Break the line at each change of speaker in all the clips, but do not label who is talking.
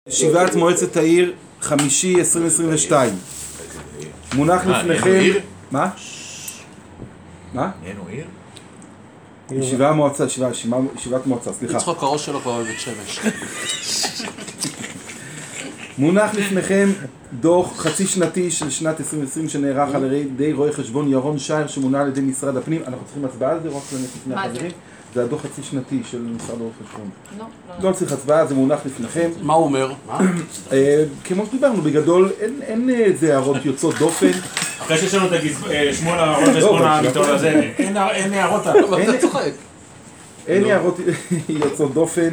ישיבת מועצת העיר, חמישי 2022. מונח לפניכם... מה? מה?
נהיינו עיר?
ישיבת מועצה, סליחה.
לצחוק הראש שלו כבר בבית שמש.
מונח לפניכם דוח חצי שנתי של שנת 2020 שנערך על ידי רואה חשבון ירון שייר שמונה על ידי משרד הפנים. אנחנו צריכים הצבעה על זה, רק לפני החברים. זה הדוח חצי שנתי של משרד רואה חשבון. לא צריך הצבעה, זה מונח לפניכם.
מה הוא אומר?
כמו שדיברנו, בגדול אין איזה הערות יוצאות דופן.
אחרי שיש לנו את שמואל הערות ושמואל המיתול הזה, אין הערות.
אתה צוחק.
אין הערות יוצאות דופן.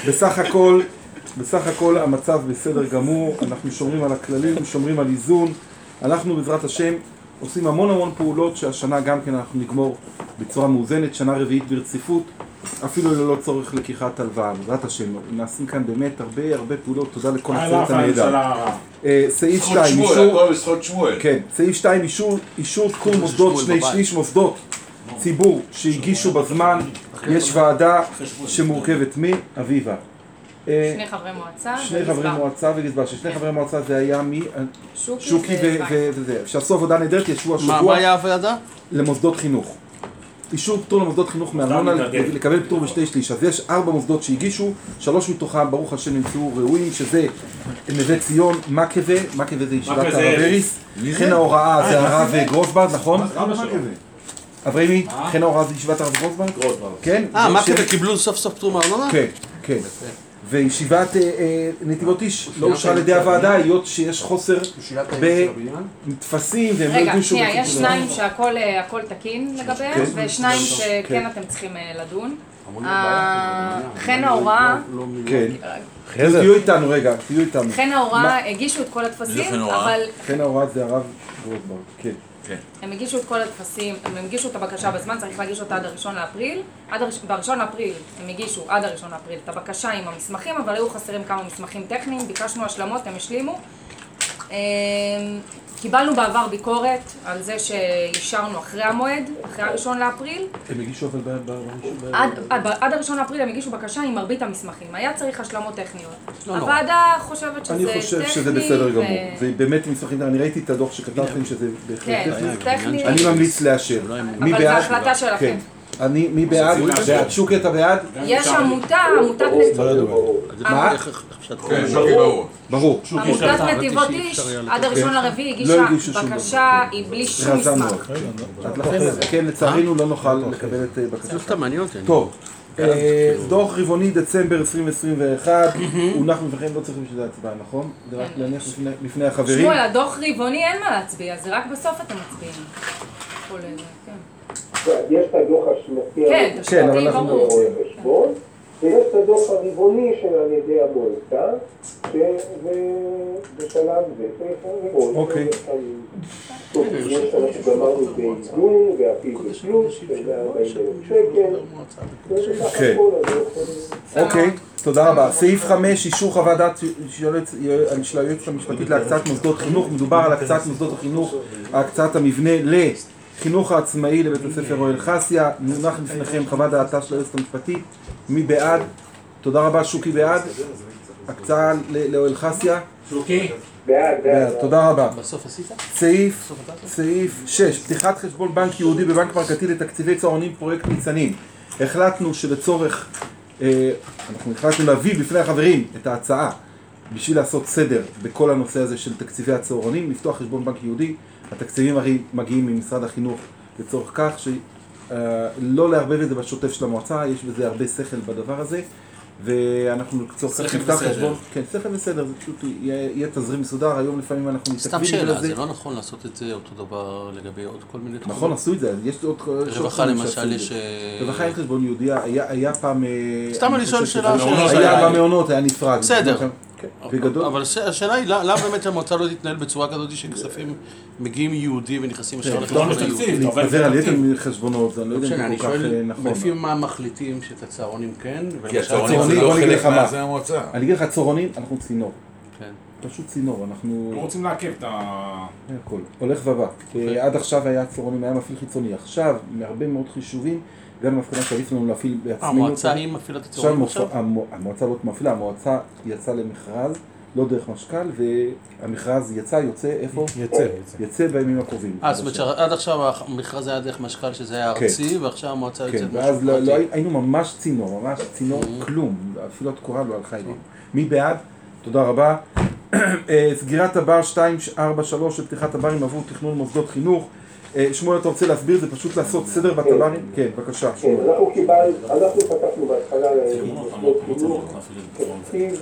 בסך הכל המצב בסדר גמור, אנחנו שומרים על הכללים, שומרים על איזון. אנחנו בעזרת השם עושים המון פעולות שהשנה גם כן אנחנו נגמור בצורה מאוזנת, שנה רביעית ברציפות, אפילו ללא צורך לקיחת הלוואה. בעזרת השם, נעשים כאן באמת הרבה פעולות, תודה לכל הצוות הנהדר. סעיף 2, סעיף 2, אישור תחום מוסדות, שני שליש מוסדות ציבור שהגישו בזמן, יש ועדה שמורכבת מאביבה.
שני חברי מועצה
וגזבר. שני חברי מועצה זה היה שוקי וזה. שעשו עבודה נהדרת, ישבו השבוע.
מה היה הוועדה?
למוסדות חינוך. אישור פטור למוסדות חינוך מארנונה, לקבל פטור בשתי שליש. אז יש 4 מוסדות שהגישו, 3 מתוכם ברוך השם נמצאו ראויים, שזה נווה ציון, מקווה זה ישיבת הרב אריס, חן ההוראה זה הרב גרוסברג, נכון? אברהימי, חן ההוראה זה ישיבת הרב גרוסברג? כן.
מקווה קיבלו סוף פטור מארנונה?
כן. וישיבת נתיבות איש לא אושרה על ידי הוועדה, היות שיש חוסר בתפסים והם לא ידעו שוב.
יש 2 שהכל תקין לגביהם, ו2 שכן אתם צריכים לדון. חן ההוראה,
תהיו איתנו.
חן ההוראה הגישו את כל הטפסים, אבל...
חן ההוראה זה הרב גרוסברג, כן.
הם הגישו את כל הטפסים, הם הגישו את הבקשה בזמן, צריך להגיש אותה עד ה1 לאפריל. ב1 לאפריל הם הגישו עד ה1 לאפריל את הבקשה עם המסמכים, אבל היו חסרים כמה מסמכים טכניים, ביקשנו השלמות, הם השלימו. קיבלנו בעבר ביקורת על זה שאישרנו אחרי המועד, אחרי ה1 לאפריל.
הם הגישו אבל
עד ה1 לאפריל הם הגישו בקשה עם מרבית המסמכים. היה צריך השלמות טכניות. הוועדה חושבת שזה טכני.
אני חושב שזה בסדר גמור. ובאמת מסמכים, אני ראיתי את הדוח שכתבתם שזה בהחלט
טכני.
אני ממליץ לאשר.
אבל זו החלטה שלכם.
מי בעד? שוקי אתה בעד?
יש עמותת
ברור.
עמותת נתיבות איש עד ה1 לרביעי הגישה בקשה בלי שום מסמך.
כן, לצערנו לא נוכל לקבל את בקשה.
זה מעניין אותי.
טוב, דוח רבעוני דצמבר 2021, הונח בפניכם, לא צריכים בשביל ההצבעה, נכון? זה רק להניח לפני החברים.
שמואל, הדוח רבעוני אין מה להצביע, זה רק בסוף אתם מצביעים.
יש את הדוח השנתי ברור חשבון, ויש את הדוח הרבעוני של על ידי המועצה, שבשלב זה
אוקיי.
יש אנחנו גמרנו באיזון ואפילו בפלוס של 140,000 שקל.
אוקיי, תודה רבה. סעיף 5, אישור חוות דעת של היועצת המשפטית להקצאת מוסדות חינוך. מדובר על הקצאת מוסדות החינוך, הקצאת המבנה לחינוך העצמאי לבית הספר אוהל חסיה. מונח לפניכם חוות דעתה של היועצת המשפטית. מי בעד? תודה רבה. שוקי בעד? הקצאה לאוהל חסיה?
שוקי?
בעד.
תודה רבה.
בסוף עשית?
סעיף 6, פתיחת חשבון בנק יהודי בבנק מרכזי לתקציבי צהרונים פרויקט ניצנים. החלטנו שלצורך, אנחנו החלטנו להביא בפני החברים את ההצעה בשביל לעשות סדר בכל הנושא הזה של תקציבי הצהרונים, לפתוח חשבון בנק יהודי. התקציבים הרי מגיעים ממשרד החינוך לצורך כך שלא לערבב את זה בשוטף של המועצה, יש בזה הרבה שכל בדבר הזה. ואנחנו לצורך כך נפתח חשבון, כן, שכל וסדר, זה פשוט יהיה תזרים מסודר, היום לפעמים אנחנו מתעכבים
סתם שאלה, זה לא נכון לעשות את זה אותו דבר לגבי עוד כל מיני תחומים?
נכון, עשו את זה, יש עוד...
רווחה למשל יש...
רווחה אין חשבון יהודי, היה פעם...
סתם אני שואל שאלה
היה במעונות, היה נפרד.
בסדר.
בגדול.
אבל השאלה היא, למה באמת המועצה לא תתנהל בצורה כזאת שכספים מגיעים יהודי ונכנסים ישר לחשבון היהודי?
להתפזר על יתר חשבונות, זה אני לא יודע אם
אני
כל כך נכון.
לפי מה מחליטים שאת הצהרונים כן?
כי הצהרונים זה לא חלק מהזה המועצה.
אני אגיד לך, צהרונים, אנחנו צינור. פשוט צינור, אנחנו...
לא רוצים לעכב את
הכל, הולך ובא. עד עכשיו היה צהרונים, היה מפעיל חיצוני. עכשיו, מהרבה מאוד חישובים, גם למפקדה שעדיף לנו להפעיל בעצמנו.
המועצה היא מפעילה את הצהרונים עכשיו?
המועצה לא מפעילה, המועצה יצאה למכרז לא דרך משקל, והמכרז יוצא איפה? יצא בימים הקרובים.
זאת אומרת שעד עכשיו המכרז היה דרך משקל שזה היה ארצי, ועכשיו המועצה יוצאת משהו
ואז היינו ממש צינור, כלום, אפילו התקורה לא הלכה אלינו. מי בעד? תודה רבה. סגירת הבר 243 לפתיחת הברים עבור תכנון מוסדות חינוך. שמואל, אתה רוצה להסביר? זה פשוט לעשות סדר בטברים? כן, בבקשה.
אנחנו פתחנו בהתחלה למוסדות חינוך תקציב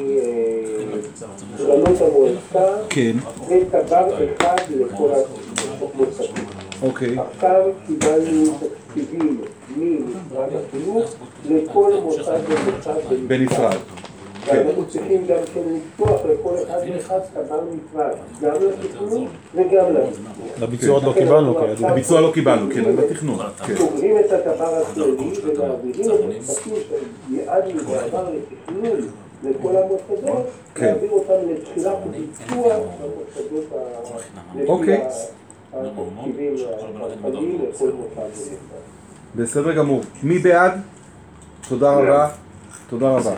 מקרנות המועצה וטבר אחד לכל המוסדות. עכשיו קיבלנו תקציבים ממשרד החינוך לכל מוסד ומוסד בנפרד. ואנחנו צריכים גם כן לפתוח לכל אחד ואחד טבר נפרד, גם לתכנון וגם
לביצוע עוד לא קיבלנו,
לביצוע לא קיבלנו, כן, לתכנון.
סוגרים את הטבר הכללי ומעבירים את הכספים שיעדנו בעבר לתכנון לכל המוסדות, להעביר אותם לתחילת ביצוע במוסדות לפי התקציבים הכלכליים לכל מוסד.
בסדר גמור. מי בעד? תודה רבה. תודה רבה.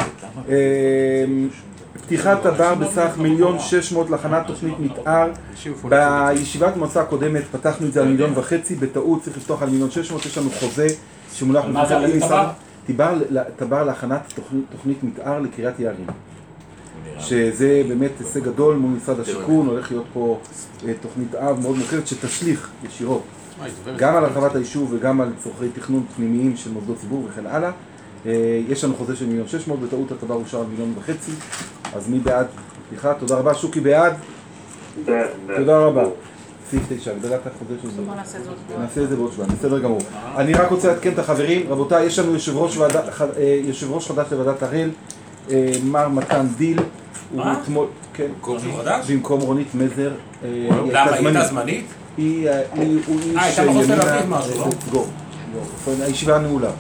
פתיחת הבר בסך 1,600,000 להכנת תוכנית מתאר. בישיבת מועצה הקודמת פתחנו את זה על 1,500,000, בטעות צריך לפתוח על 1,600,000, יש לנו חוזה שמונח תבר להכנת תוכנית מתאר לקריית יערים. שזה באמת הישג גדול מול משרד השיכון, הולך להיות פה תוכנית אב מאוד מורכבת שתשליך ישירות גם על הרחבת היישוב וגם על צורכי תכנון פנימיים של מוסדות ציבור וכן הלאה. יש לנו חוזה של 1,600,000, בטעות התבר אושר על 1,500,000, אז מי בעד פתיחה? תודה רבה. שוקי בעד? תודה רבה. סעיף 9, הגדלת החוזה של זה. נעשה את זה בעוד שבועיים, בסדר גמור. אני רק רוצה לעדכן את החברים, רבותיי, יש לנו יושב ראש חדש לוועדת הראל, מר מתן דיל.
מה?
במקום רונית מזר.
למה? היא הייתה זמנית?
הוא איש
הייתה מחוץ תל אביב משהו, לא?
הישיבה נעולה.